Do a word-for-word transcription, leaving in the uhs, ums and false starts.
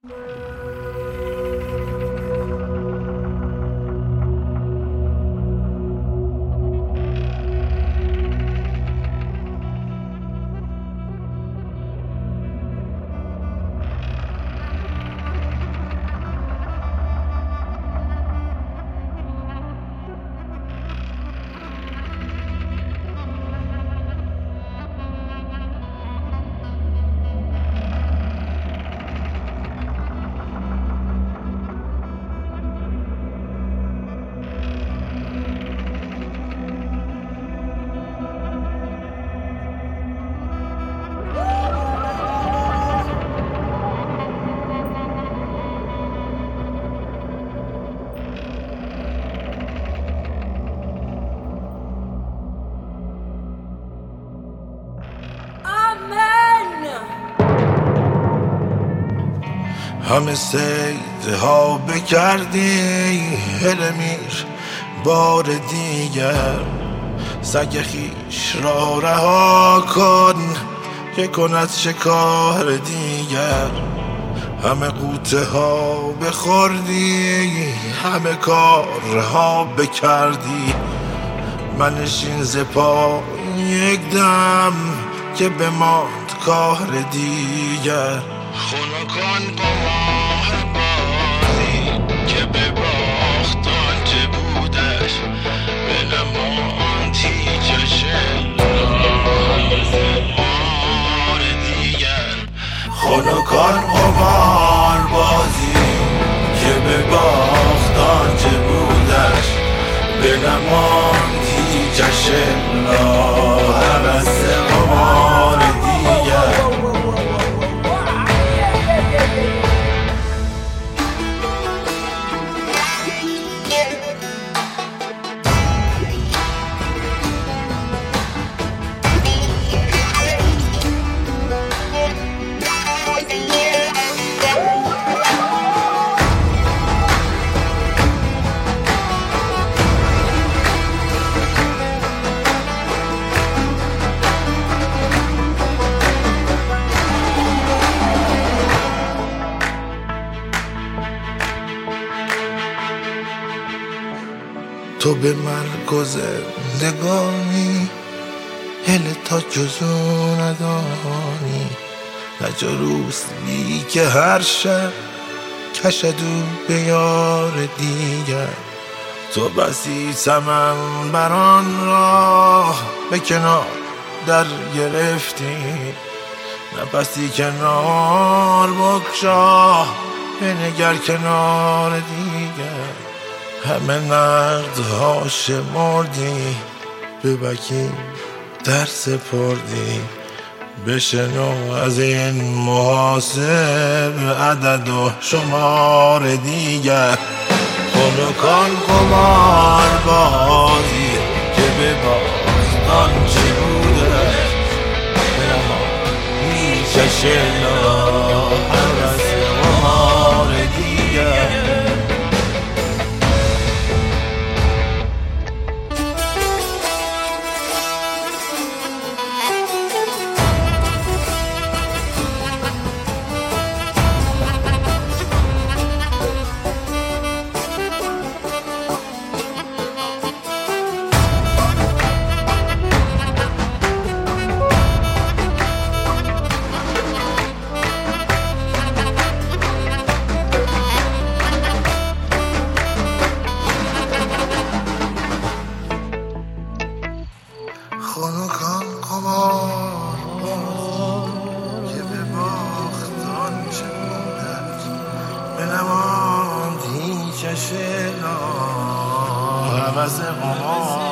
همه سیده ها بکردی هله میر بار دیگر سگ خیش را رها کن که کند شکار دیگر همه قوطه ها بخوردی همه کارها بکردی منشین ز پا یک دم که بماند کار دیگر خنکان قمار بازی که به باخت آنچه بودش به نماند هیچش بار دیگر خنکان قمار بازی که به باخت آنچه بودش به نماند هیچش هوس قمار دیگر تو به مرگ و زندگانی هله تا جزو ندانی نجا روست بی که هر شب کشدو به یار دیگر تو بسی سمن بران راه به کنار در گرفتی نفسی کنار بکشا بنگر کنار دیگر همه نقدها شمردی به وکیل در سپردی بشنو از این محاسب عدد و شمار دیگر خنکان قمار بازی که به باخت آنچه بوده بنماند هیچش هوس قمار دیگر خنکان قمار که به باخت آنچه بودش بنماند هیچش هوس قمار